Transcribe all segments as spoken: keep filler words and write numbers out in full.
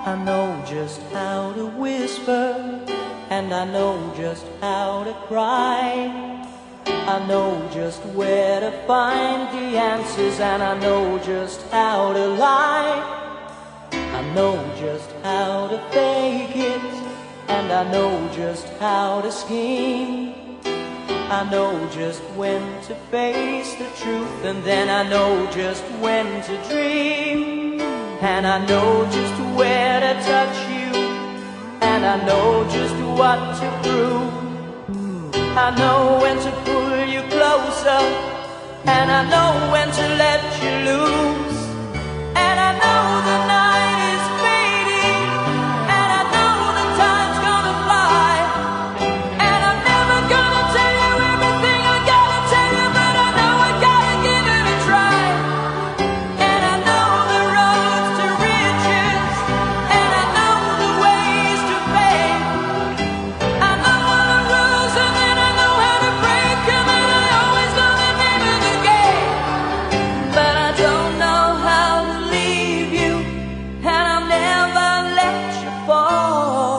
I know just how to whisper, and I know just how to cry. I know just where to find the answers, and I know just how to lie. I know just how to fake it, and I know just how to scheme. I know just when to face the truth, and then I know just when to dream. And I know just where to touch you, and I know just what to prove. I know when to pull you closer, and I know when to let you loose. And I know the night is fading, and I know the time's gonna fly. And I'm never gonna tell you everything I gotta tell you, but I know I gotta give it a try. And I know the roads to riches, and I know the ways to fame. I know all the rules, and then I know how to break them, and I always know the name of the game. But I don't know how to leave you, and I'll never let you fall.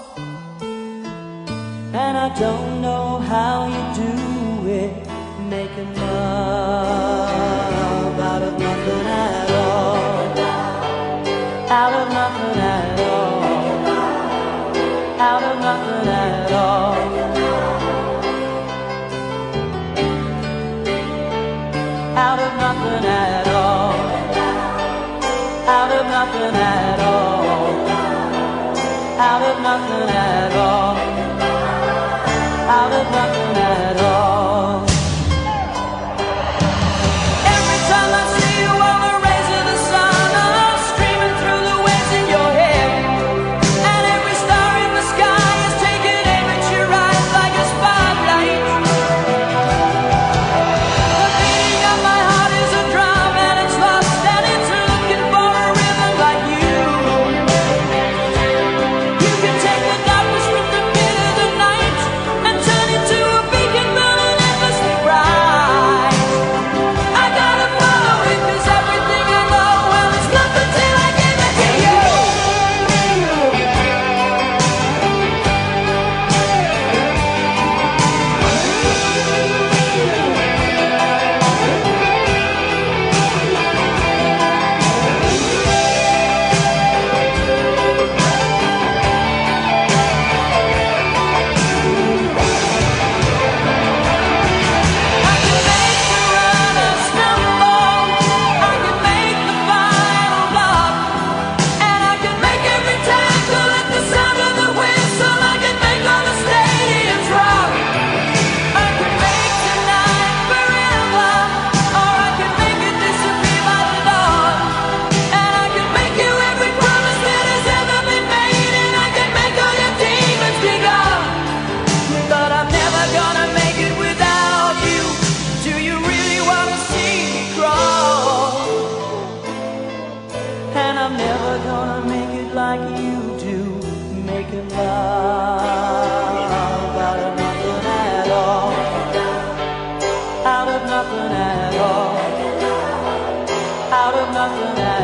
And I don't know how you do it, making love out of nothing at all. Out of nothing at all. Out of nothing at all. Out of nothing at all. Out of nothing at all. Out of nothing at all. Out of nothing at all. Every time I see you on the rays of the sun, I'm streaming through the waves in your hair. And every star in the sky is taking aim at your eyes like a spotlight. The beating of my heart is a drum, and it's lost, and it's looking for a rhythm like you. You can take the darkness with the pit of the night and turn it to a beacon burning endlessly bright. I gotta follow it, 'cause everything I know, well, it's nothing till I give it to you. I can make the runner stumble, I can make the final block, and I can make every tackle at the sound of the whistle. I can make all the stadiums rock. I can make tonight forever, or I can make it disappear by the dawn. And I can make you every promise that has ever been made, and I can make all your demons be gone. But I'm never gonna make it without you. Do you really wanna see me crawl? And I'm never gonna make it like you do, making love out of nothing at all. Out of nothing at all. Out of nothing at all.